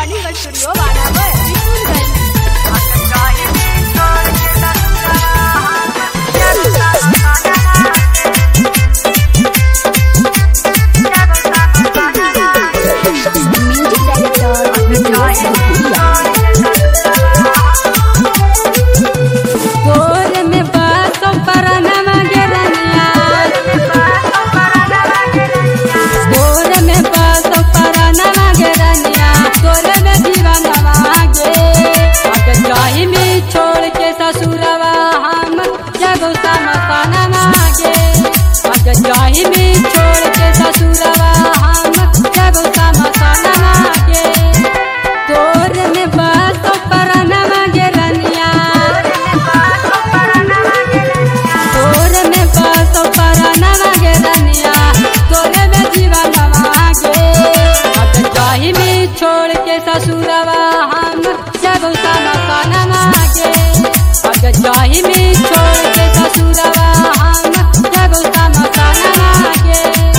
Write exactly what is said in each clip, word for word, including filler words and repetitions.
Recording studio वानावर विपुलगंज। ससुरवा हम जगो समताना मागे जाहि में छोड़ के ससुरवा हम जगो समताना मागे तोर में बात परन मागे रनिया तोर में बात परन मागे रनिया तोर में जीवन मागे जाहि में छोड़ के ससुरवा हम जगो समताना मागे जाहि में छोड़ के ससुरवा हम जगो समताना मागे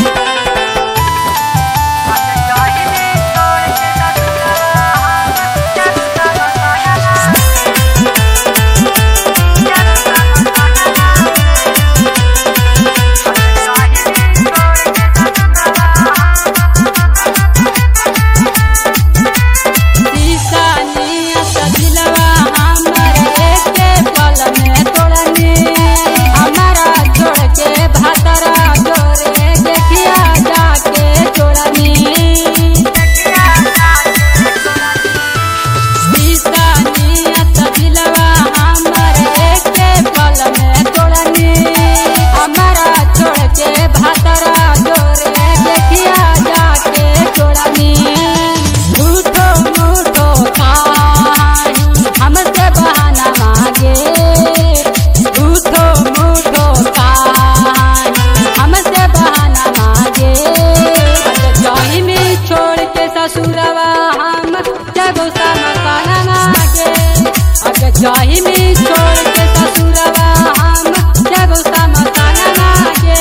ससुरवा हम जगो समताना मागे जाहि में छोड़ के ससुरवा हम जगो समताना मागे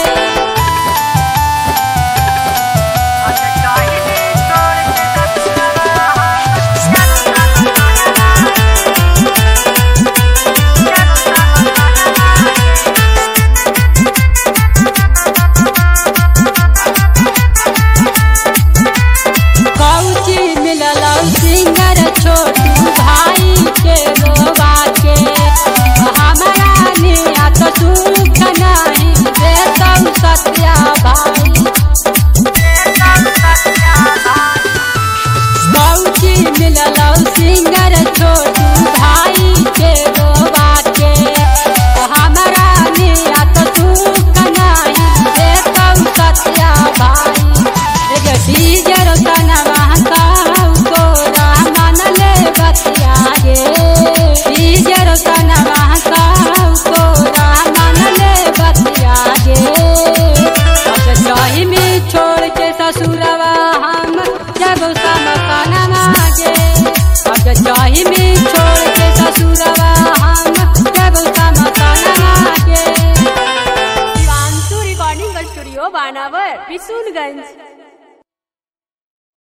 सिंगर छोटू भाई के रोवा के हमारा नियत सुख नहीं देतौ सत्या भाई बहुची मिलल सिंगर छोटू भाई के